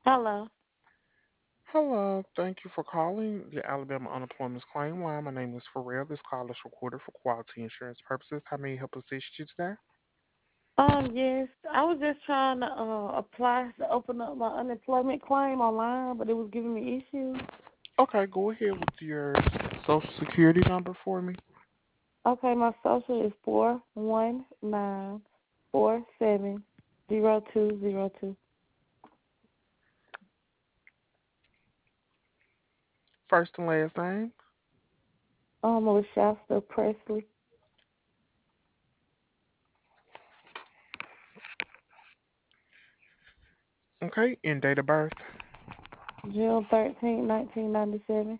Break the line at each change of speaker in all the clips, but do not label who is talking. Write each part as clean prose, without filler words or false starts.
Hello.
Hello, thank you for calling the Alabama Unemployment Claim Line. My name is Pharrell. This call is recorded for quality insurance purposes. How may I help assist you today?
Yes, I was just trying to apply to open up my unemployment claim online, but it was giving me issues.
Okay, go ahead with your social security number for me.
Okay, my social is 419470202.
First and last name.
With Shasta Presley,
Okay, and date of birth.
June 13, 1997.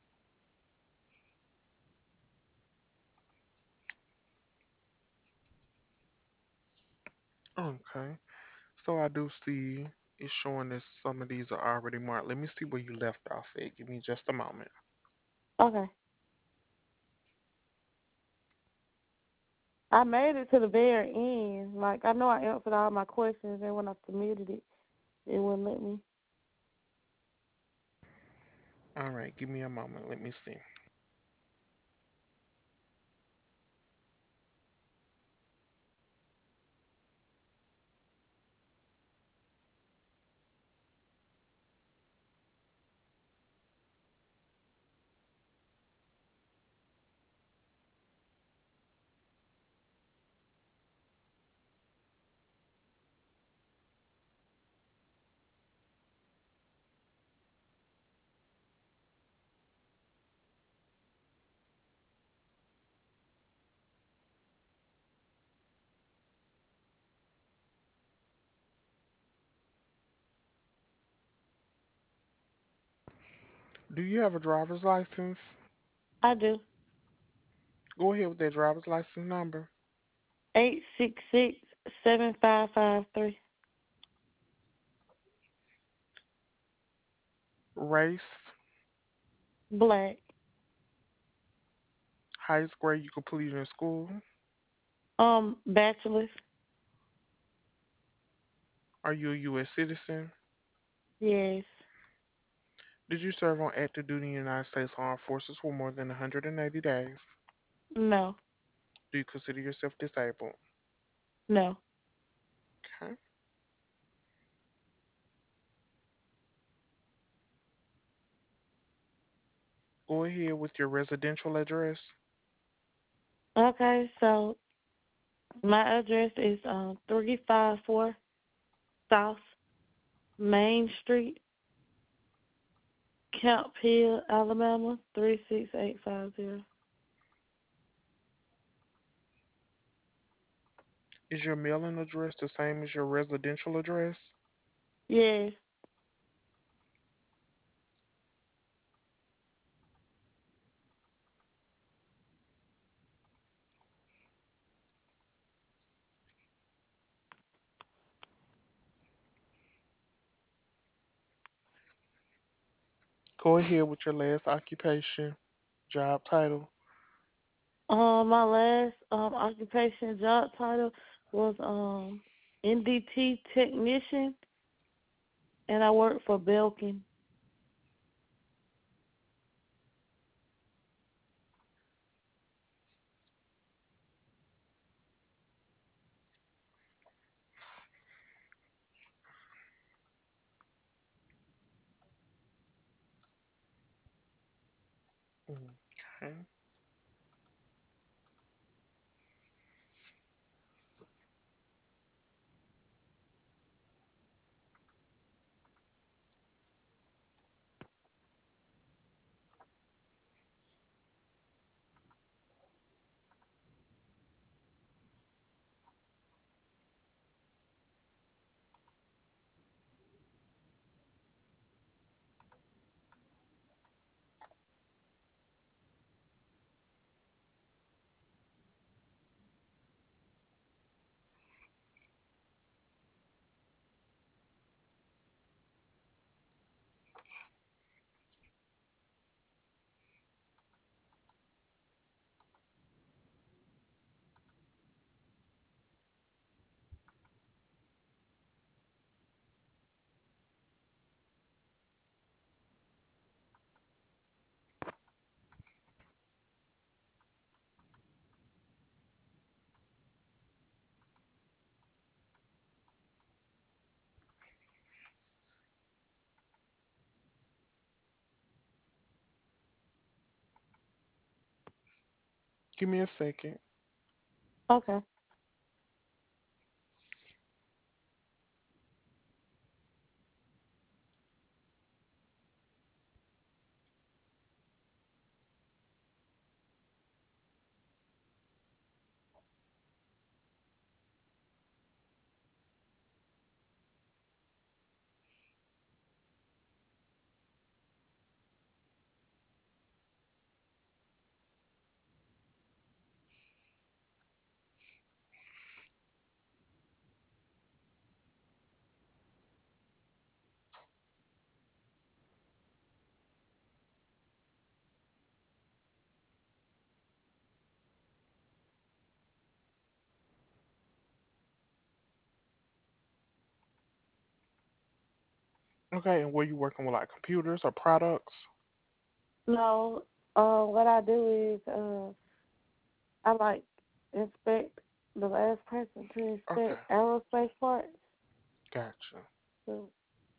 Okay, so I do see it's showing that some of these are already marked. Let me see where you left off at. Give me just a moment.
Okay, I made it to the very end. Like, I know I answered all my questions, and when I submitted it, it wouldn't let me.
All right, give me a moment. Let me see. Do you have a driver's license?
I do.
Go ahead with that driver's license number.
8667553.
Race,
Black.
highest grade you completed in school.
Bachelor's.
Are you a U.S. citizen?
Yes.
Did you serve on active duty in the United States Armed Forces for more than 180 days?
No.
Do you consider yourself disabled?
No.
Okay. Go ahead with your residential address.
Okay, so my address is 354 South Main Street, Camp Hill, Alabama 36850.
Is your mailing address the same as your residential address?
Yes.
Go ahead with your last occupation, job title.
My last occupation job title was NDT technician, and I worked for Belkin.
Okay. Give me a second.
Okay.
Okay, and were you working with like computers or products?
No, what I do is I like inspect the last person to
Okay,
inspect aerospace parts.
gotcha.
So,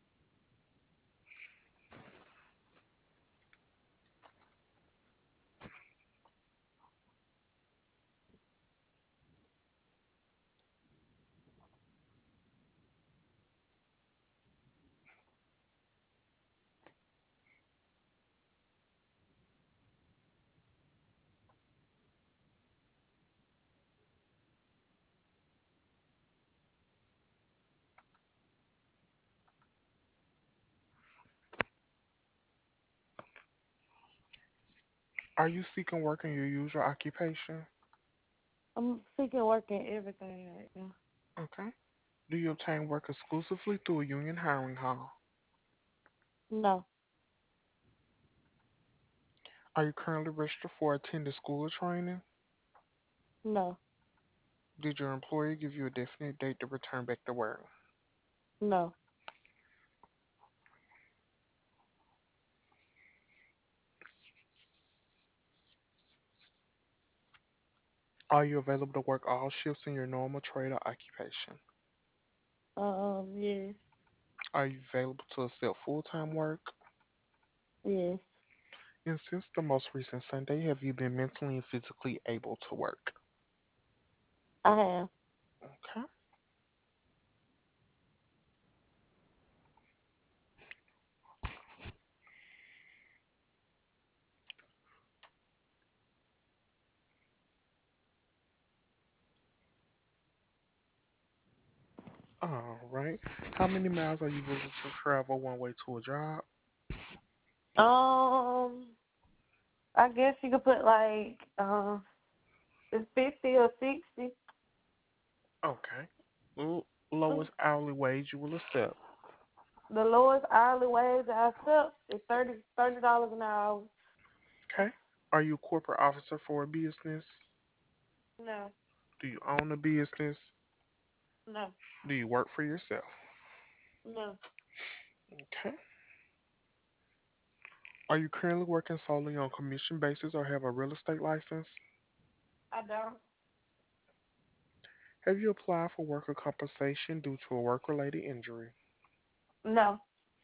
Are you seeking work in your usual occupation?
I'm seeking work in everything right now.
Okay. Do you obtain work exclusively through a union hiring hall?
No,
Are you currently registered for attending school or training?
no,
Did your employer give you a definite date to return back to work?
no.
Are you available to work all shifts in your normal trade or occupation?
Yes,
Are you available to accept full-time work?
yes,
And since the most recent Sunday, have you been mentally and physically able to work?
I have.
Okay. All right. How many miles are you willing to travel one way to a job?
Um, I guess you could put like it's 50 or 60.
Okay. Lowest hourly wage you will accept.
The lowest hourly wage I accept is $30 an hour.
Okay. Are you a corporate officer for a business?
No,
Do you own a business?
no,
Do you work for yourself?
no.
Okay. Are you currently working solely on commission basis or have a real estate license?
I don't.
Have you applied for worker compensation due to a work-related injury?
No,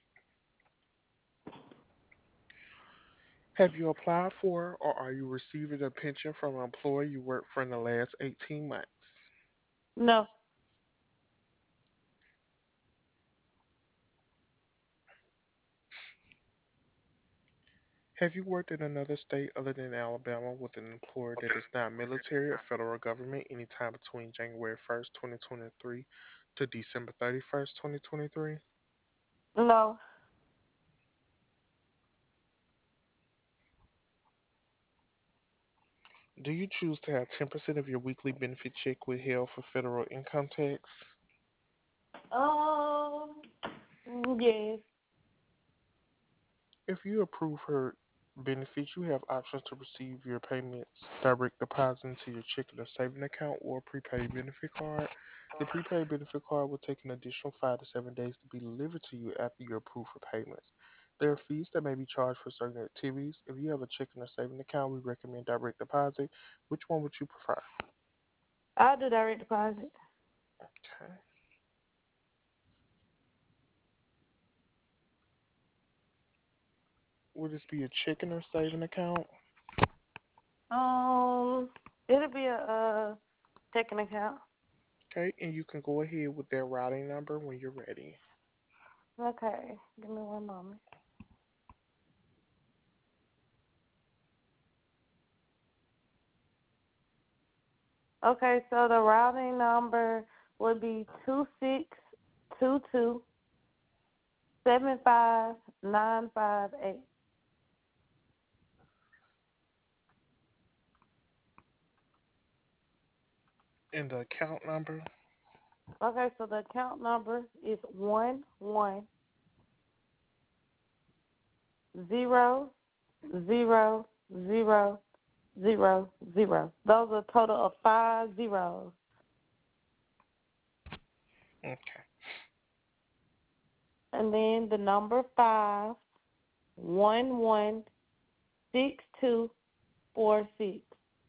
Have you applied for or are you receiving a pension from an employer you worked for in the last 18 months?
no.
Have you worked in another state other than Alabama with an employer that is not military or federal government anytime between January 1st, 2023 to December 31st, 2023?
No.
Do you choose to have 10% of your weekly benefit check withheld for federal income tax?
Um, yes.
If you approve her benefits, you have options to receive your payments direct deposit into your checking or saving account or prepaid benefit card. The prepaid benefit card will take an additional 5 to 7 days to be delivered to you after you approve for payments. There are fees that may be charged for certain activities. If you have a checking or saving account, we recommend direct deposit. Which one would you prefer?
I'll do direct deposit.
Okay. Would this be a checking or saving account?
Um, It'll be a checking account.
Okay, and you can go ahead with that routing number when you're ready.
Okay, give me one moment. Okay, so the routing number would be 2622 75958.
And the account number.
Okay, so the account number is 110000. Those are a total of 5 zeros.
Okay.
And then the number 5116246.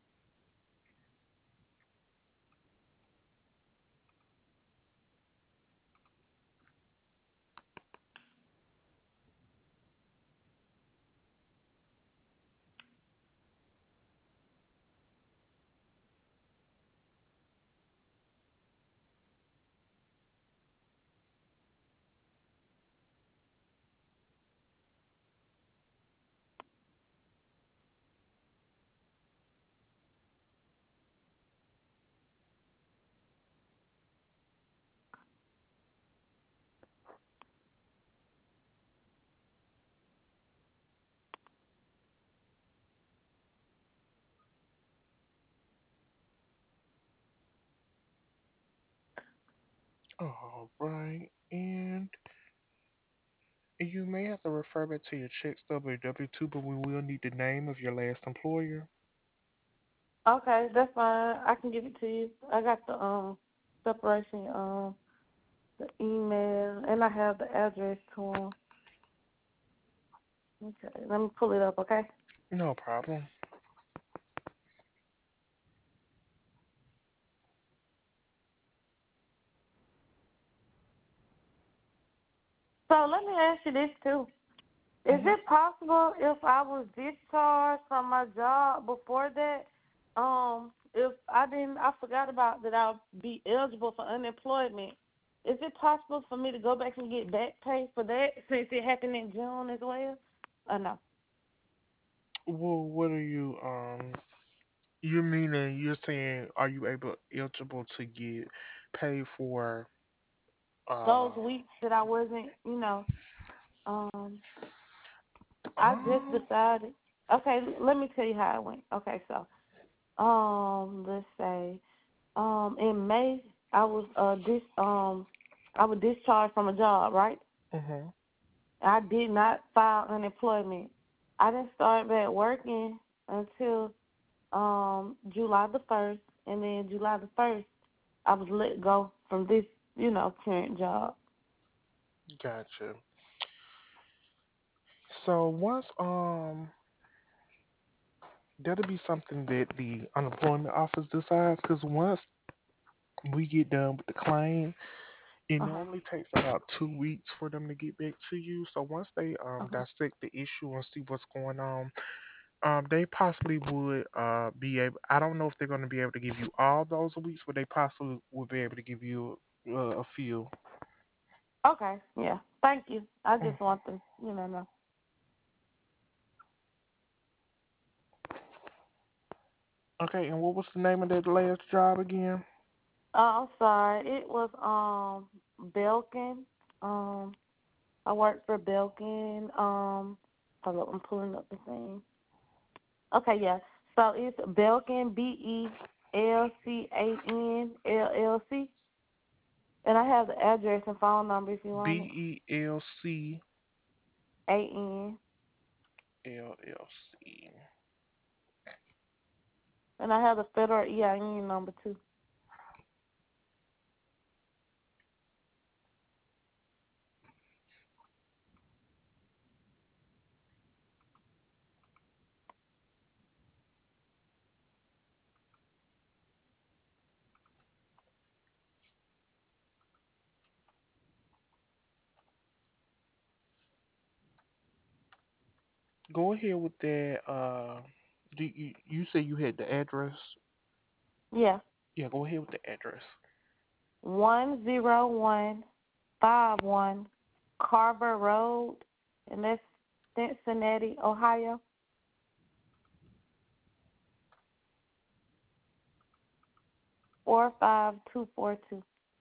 All right. And you may have to refer back to your check stub or W-2, but we will need the name of your last employer.
Okay, that's fine. I can give it to you. I got the separation, the email, and I have the address to them. Okay, let me pull it up. Okay.
No problem.
So let me ask you this too. Is
Hmm.
it possible if I was discharged from my job before that, if I forgot about that I'll be eligible for unemployment. Is it possible for me to go back and get back pay for that since it happened in June as well? Or no?
Well, what are you meaning you're saying are you eligible to get paid for
Those
uh
weeks that I wasn't, um, I just
um
decided. Okay, let me tell you how it went. Okay, so, let's say, in May, I was I was discharged from a job, right?
mhm.
I did not file unemployment. I didn't start back working until July the 1st, and then July the 1st, I was let go from this, current job.
Gotcha. So once that'll be something that the unemployment office decides because once we get done with the claim, it
Uh huh.
normally takes about 2 weeks for them to get back to you. So once they
Uh huh.
dissect the issue and see what's going on, they possibly would be able. I don't know if they're going to be able to give you all those weeks, but they possibly would be able to give you a few.
Okay. Yeah. Thank you. I
Mm.
just want to, know.
Okay, and what was the name of that last job again?
I'm sorry. It was Belkin. Um, I worked for Belkin. Hold up, I'm pulling up the thing. Okay, yeah. So it's Belkin, BELCANLLC, and I have the address and phone number if you want it.
BELCLLC.
AN, and I have the federal EIN number too.
Go ahead with that. Do you say you had the address?
Yeah.
Yeah, go ahead with the address.
10151 Carver Road, and that's Cincinnati, Ohio, 45242.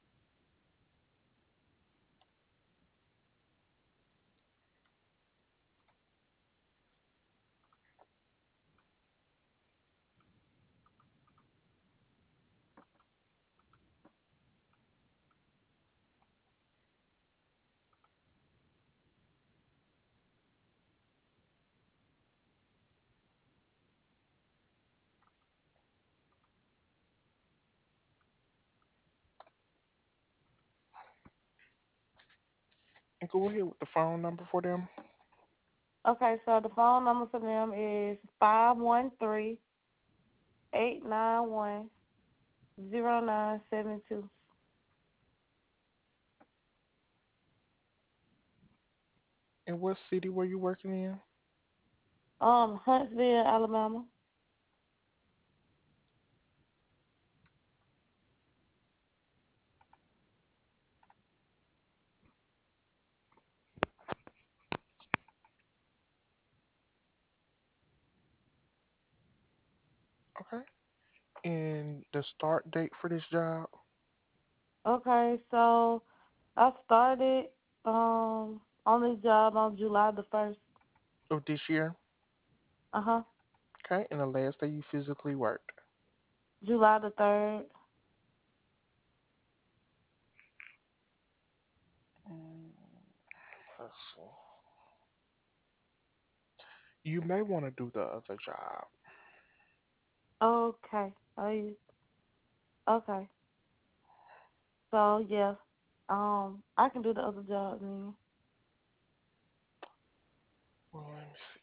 And go ahead with the phone number for them.
Okay, so the phone number for them is 513-891-0972.
And what city were you working in?
Huntsville, Alabama.
Okay. And the start date for this job
Okay, so I started on this job on July the 1st.
of this year.
Uh-huh.
Okay. And the last day you physically worked.
July the 3rd.
Mm, let's see. You may want to do the other job.
Okay. Okay. So yeah. I can do the other job then.
Well, let me see.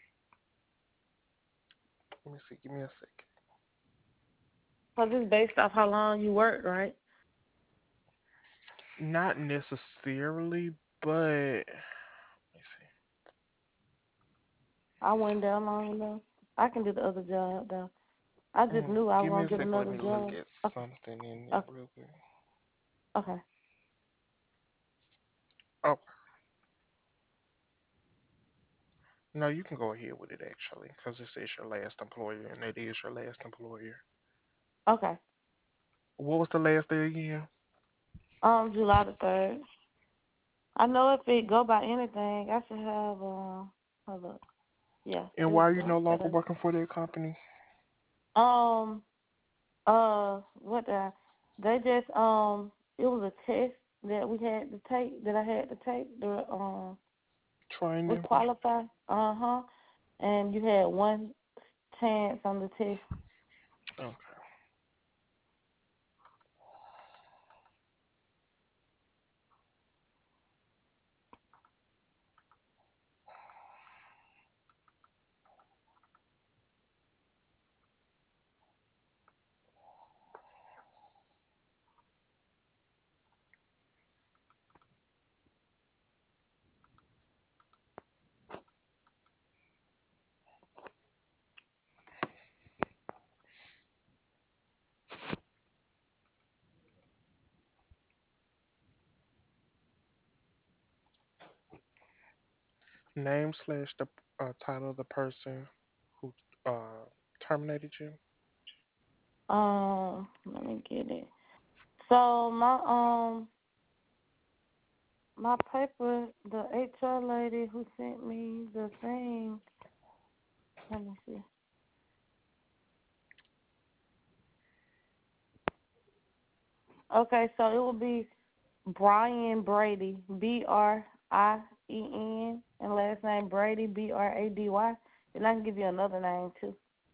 Let me see. Give me a second.
Cause it's based off how long you work, right?
Not necessarily, but let me see.
I went down long enough. I can do the other job though. I just knew I was
Give me
gonna
a
get
second. Let
another
me look
job.
at
Okay.
something in there
Okay.
real quick.
Okay.
Oh, no, you can go ahead with it actually, because this is your last employer, and it is your last employer.
Okay.
What was the last day again?
July the 3rd. I know if it go by anything, I should have hold up. Yeah,
And
this
why are you
the
no longer
third.
working for that company?
Um what the they just it was a test that we had to take that I had to take to we
Training.
qualify. Uh-huh. And you had one chance on the test.
Okay. Name slash the title of the person who terminated you.
Let me get it. So my paper, the HR lady who sent me the thing, let me see. Okay, so it will be Brian Brady, Brien, and last name Brady, Brady. And I can give you another name too.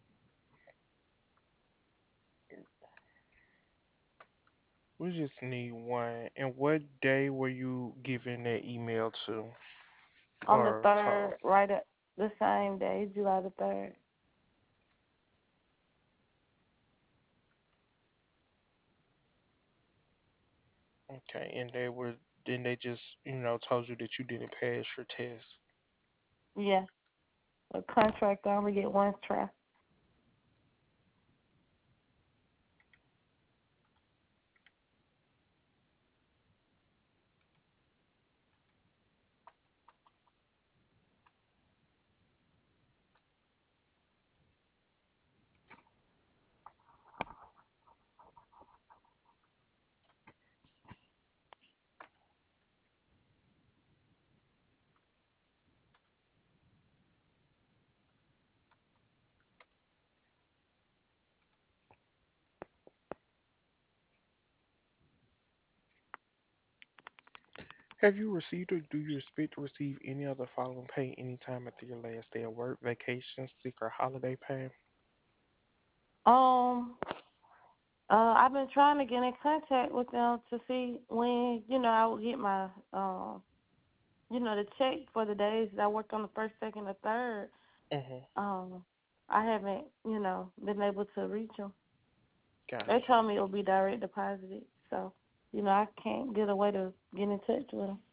We just need one. And what day were you given that email to
On the
or told?
third, right at the same day, July the 3rd.
Okay, and they were then they just told you that you didn't pass your test.
Yeah, a contract I only get one try.
Have you received or do you expect to receive any of the following pay anytime after your last day of work, vacation, sick, or holiday pay?
Um, I've been trying to get in contact with them to see when, I will get my, the check for the days that I worked on the first, second, or third.
Mm-hmm.
Um, I haven't, been able to reach them. They
Gotcha.
told me it will be direct deposited, so, I can't get a way to get in touch with them.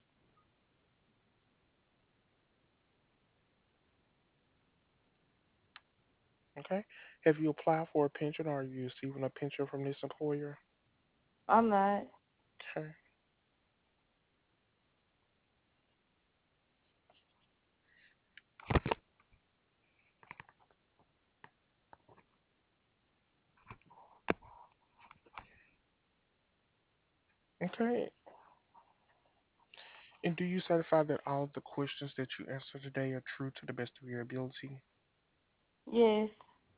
Okay. Have you applied for a pension or are you receiving a pension from this employer?
I'm not.
Okay. Okay. And do you certify that all of the questions that you answer today are true to the best of your ability?
Yes.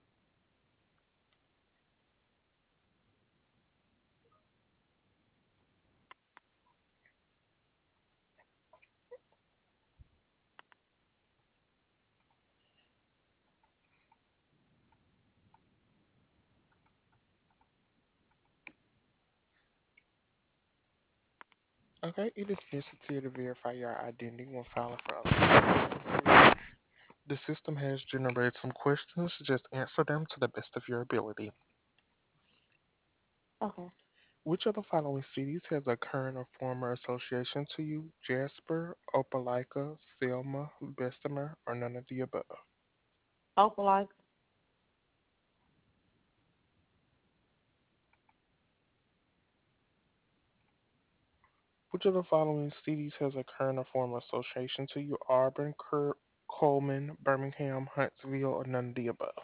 Okay. It is necessary to verify your identity when filing for unemployment. The system has generated some questions. Just answer them to the best of your ability.
Okay.
Which of the following cities has a current or former association to you? Jasper, Opelika, Selma, Bessemer, or none of the above?
Opalite.
Which of the following cities has a current or former association to you? Auburn, Coleman, Birmingham, Huntsville, or none of the above?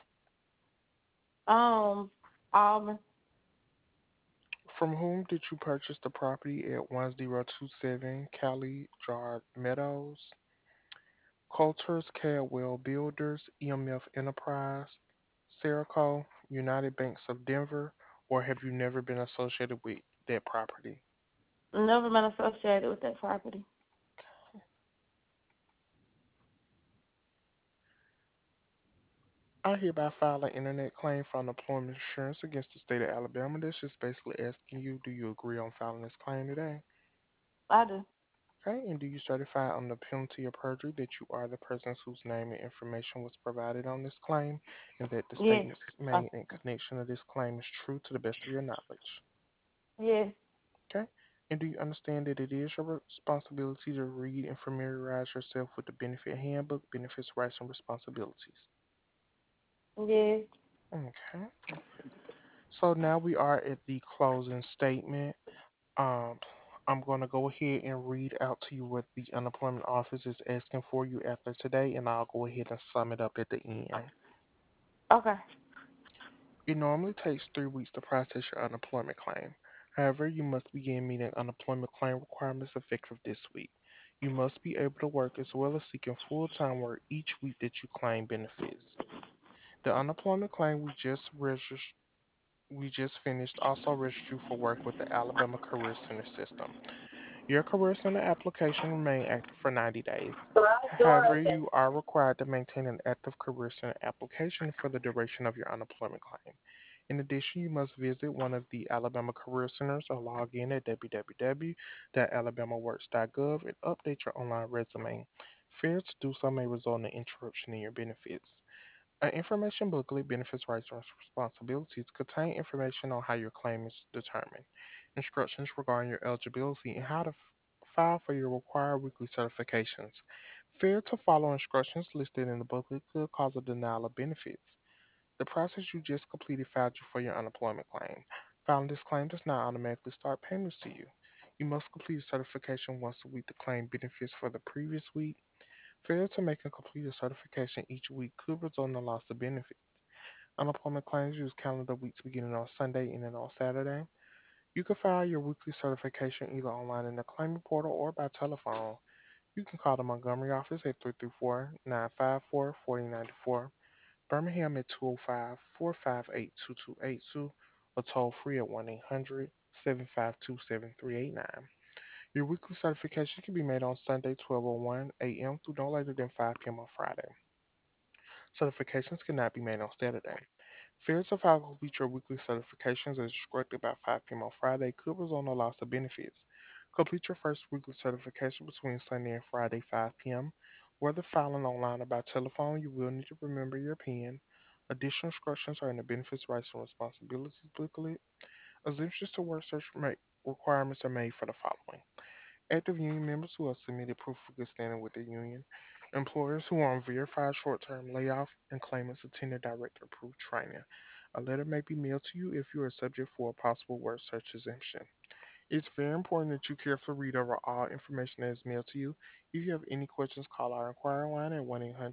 Um, Auburn.
From whom did you purchase the property at 1027 Cali Drive Meadows? Coulter's Cadwell Builders, EMF Enterprise, Serico, United Banks of Denver, or have you never been associated with that property?
Never been associated with that property.
I hereby file an internet claim for unemployment insurance against the state of Alabama. That's just basically asking you, do you agree on filing this claim today?
I do.
Okay, and do you certify on the penalty of perjury that you are the person whose name and information was provided on this claim, and that the
Yes.
statements
Uh,
made in connection to this claim is true to the best of your knowledge?
yes.
Okay, and do you understand that it is your responsibility to read and familiarize yourself with the benefit handbook, benefits, rights, and responsibilities?
Yes.
Okay, so now we are at the closing statement. Um, I'm going to go ahead and read out to you what the unemployment office is asking for you after today, and I'll go ahead and sum it up at the end.
Okay.
It normally takes 3 weeks to process your unemployment claim. However, you must begin meeting unemployment claim requirements effective this week. You must be able to work as well as seeking full time work each week that you claim benefits. The unemployment claim we just finished also registered you for work with the Alabama Career Center system. Your Career Center application remain active for 90 days. However, you are required to maintain an active Career Center application for the duration of your unemployment claim. In addition, you must visit one of the Alabama Career Centers or log in at www.alabamaworks.gov and update your online resume. Failure to do so may result in an interruption in your benefits. An information booklet, Benefits, Rights, and Responsibilities, contain information on how your claim is determined, instructions regarding your eligibility, and how to file for your required weekly certifications. Failure to follow instructions listed in the booklet could cause a denial of benefits. The process you just completed filed you for your unemployment claim. Filing this claim does not automatically start payments to you. You must complete a certification once a week to claim benefits for the previous week. Failure to make and complete a certification each week could result in a loss of benefits. Unemployment claims use calendar weeks beginning on Sunday and ending on Saturday. You can file your weekly certification either online in the claiming portal or by telephone. You can call the Montgomery office at 334-954-4094, Birmingham at 205-458-2282, or toll free at 1-800-752-7389. Your weekly certification can be made on Sunday, 12:01 a.m. through no later than 5 p.m. on Friday. Certifications cannot be made on Saturday. Failure to file complete your weekly certifications as instructed by 5 p.m. on Friday could result in a loss of benefits. Complete your first weekly certification between Sunday and Friday, 5 p.m. Whether filing online or by telephone, you will need to remember your PIN. Additional instructions are in the Benefits, Rights, and Responsibilities booklet. Exemptions to work search requirements are made for the following: active union members who have submitted proof of good standing with the union, employers who are on verified short-term layoff, and claimants attending director-approved training. A letter may be mailed to you if you are subject for a possible work search exemption. It's very important that you carefully read over all information that is mailed to you. If you have any questions, call our inquiry line at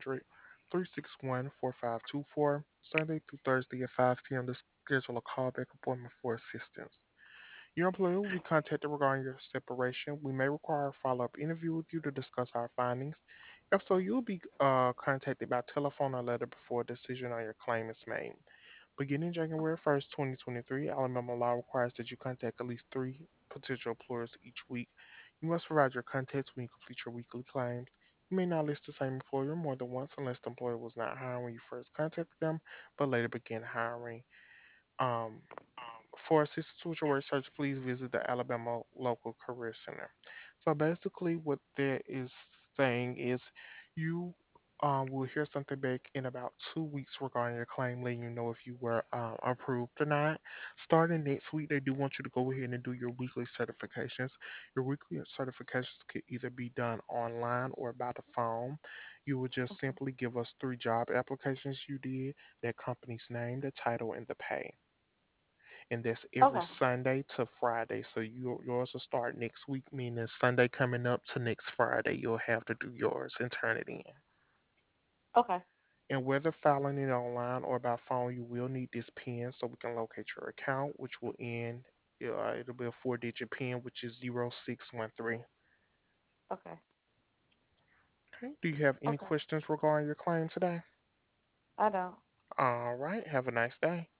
1-800-361-4524, Sunday through Thursday at 5 p.m. to schedule a callback appointment for assistance. Your employer will be contacted regarding your separation. We may require a follow-up interview with you to discuss our findings. If so, you'll be contacted by telephone or letter before a decision on your claim is made. Beginning January 1st, 2023, Alabama law requires that you contact at least three potential employers each week. You must provide your contacts when you complete your weekly claims. You may not list the same employer more than once unless the employer was not hiring when you first contacted them, but later began hiring. Um, for assistance with your work search, please visit the Alabama Local Career Center. So basically, what that is saying is you will hear something back in about 2 weeks regarding your claim, letting you know if you were approved or not. Starting next week, they do want you to go ahead and do your weekly certifications. Your weekly certifications could either be done online or by the phone. You will just
Okay.
simply give us three job applications you did, that company's name, the title, and the pay, and that's every
Okay.
Sunday to Friday. So yours will start next week, meaning Sunday coming up to next Friday, you'll have to do yours and turn it in.
Okay.
And whether filing it online or by phone, you will need this PIN so we can locate your account, which will end. It'll be a four-digit PIN, which is 0613.
Okay.
Okay. Do you have any
Okay.
questions regarding your claim today?
I don't.
All right. Have a nice day.